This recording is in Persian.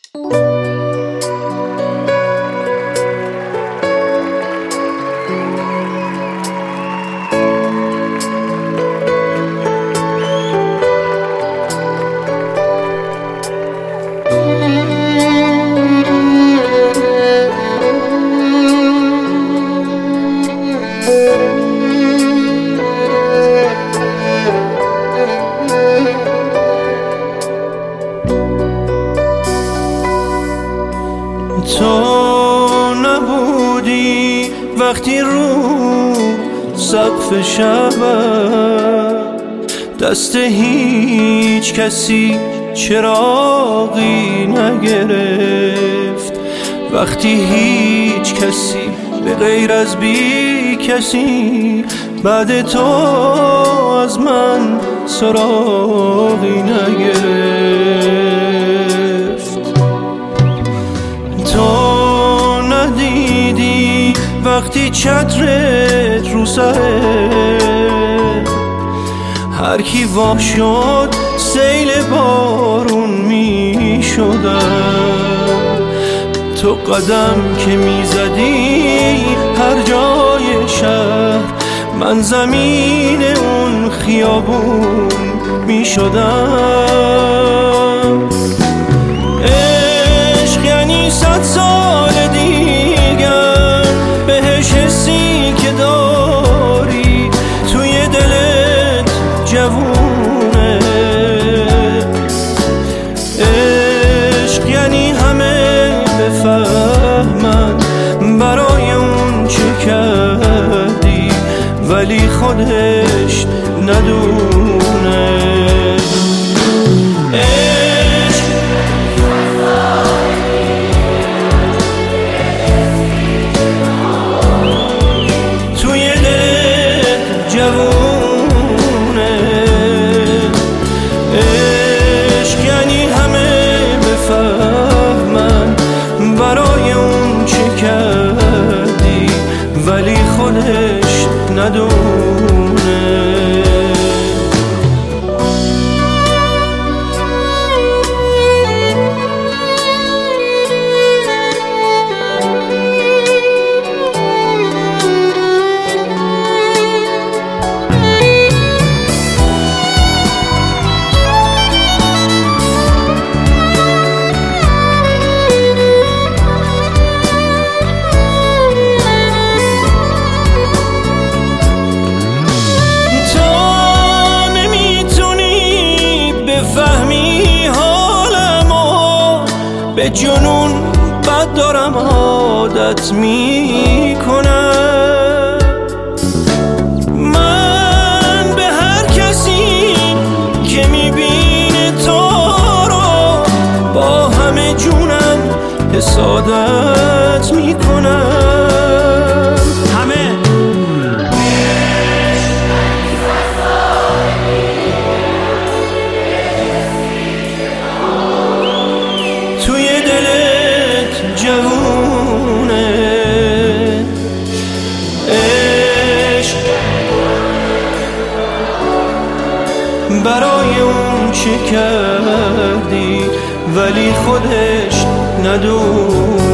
تو نبودی وقتی رو سقف شب دست هیچ کسی چراغی نگرفت، وقتی هیچ کسی به غیر از بی کسی بعد تو از من سراغی نگرفت. تو ندیدی وقتی چترت رو سره هر کی وا شد سیل بارون می شدم، تو قدم که می زدی هر جای شهر من زمین اون خیابون می شدم. عشق یعنی 100 سال دیگر بهش حسی که داری توی دلت جوونه. عشق یعنی همه بفهمن برای اون چه کردی ولی خودش ندونه. توی دلت جوونه. عشق یعنی همه بفهمن برای اون چه کردی ولی خودش ندونه. به جنون بد دارم عادت میکنم. من به هر کسی که میبینه تو رو با همه جونم حسادت میکنم. همه توی دلت جوونه. عشق برای اون چه کردی ولی خودش ندونه.